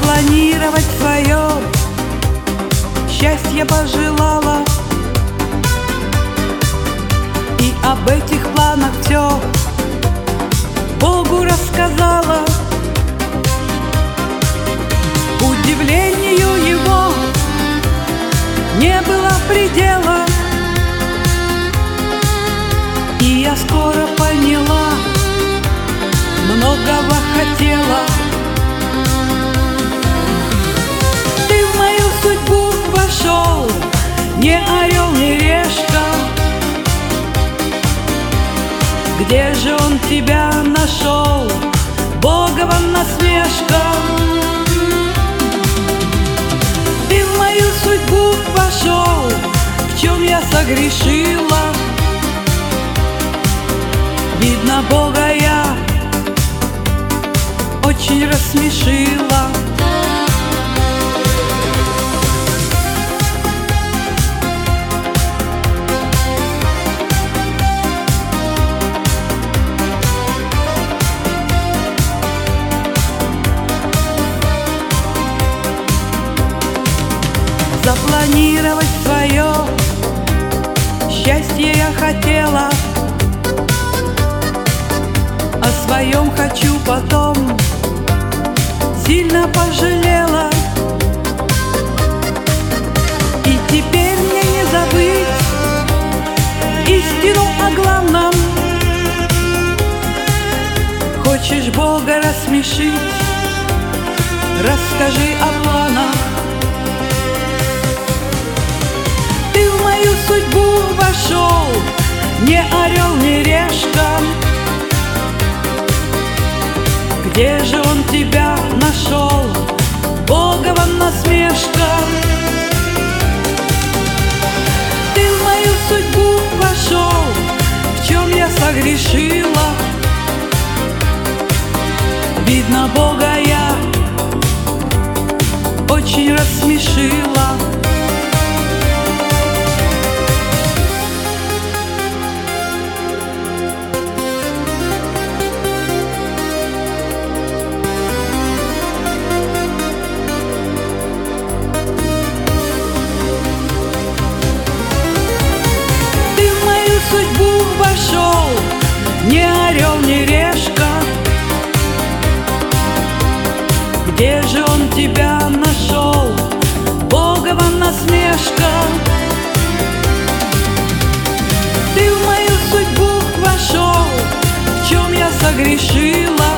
запланировать свое счастье пожелала, и об этих планах все Богу рассказала. Удивлению его не было предела, и я скоро поняла, многого хотела. Ты в мою судьбу вошел, не орел, не решка. Где же он тебя нашел, Богова насмешка? Ты в мою судьбу вошел, в чем я согрешила. Видно, Бога я очень рассмешила. Запланировать свое счастье я хотела, о своем хочу потом сильно пожалела. И теперь мне не забыть истину о главном. Хочешь Бога рассмешить, расскажи о планах. Ты в мою судьбу вошел, не орел, не решка. Где же он тебя нашел, Богова насмешка? Ты в мою судьбу вошел, в чем я согрешила. Видно, Бога я очень рассмешила. Судьбу вошел, не орел, не решка. Где же он тебя нашел, Богова насмешка? Ты в мою судьбу вошел, в чем я согрешила.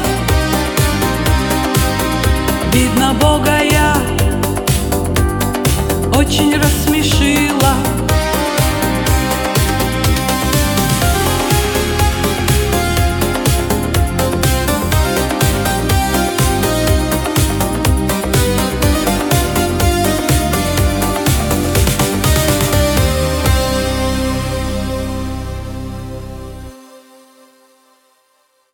Видно, Бога я очень рассмешила.